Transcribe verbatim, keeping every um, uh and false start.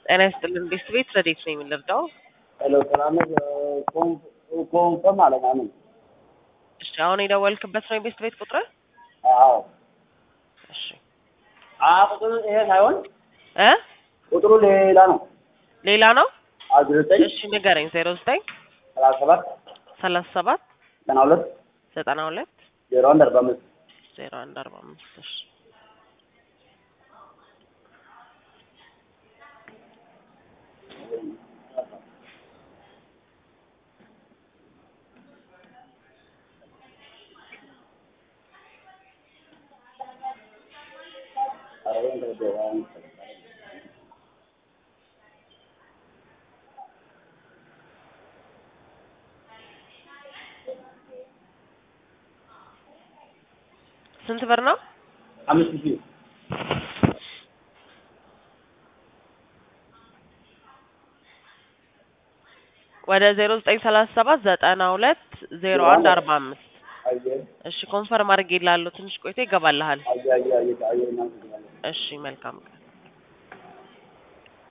ጤና ይስጥልን ቤት ቤት ረዴት ነው የሚለርዳው? ሄሎ ሰላም ነው። ኮም ኮም ማለት ነው። እሺ አሁን የደወልክበት ነው የቤት ቤት ቁጥር? አዎ። እሺ አዎ ቁጥሩ ይሄ ሳይሆን እ ቁጥሩ ሌላ ነው። ሌላ ነው? አዎ ዘጠኝ እሺ ንገረኝ። ዜሮ ዘጠኝ ሰላሳ ሰባት ሰላሳ ሰባት ዘጠና ሁለት ዘጠና ሁለት ዜሮ አንድ አርባ አምስት ዜሮ አንድ አርባ አምስት እሺ ስንት ብር ነው? አምስት ሺህ ወደ ዜሮ ዘጠኝ ሰላሳ ሰባት ዘጠና ሁለት ዜሮ አንድ አርባ አምስት እሺ ኮንፈርም አድርጌልሃለሁ። ትንሽ ቆይቶ ይገባልሃል። አየ አየ አየ አየ እሺ መልካም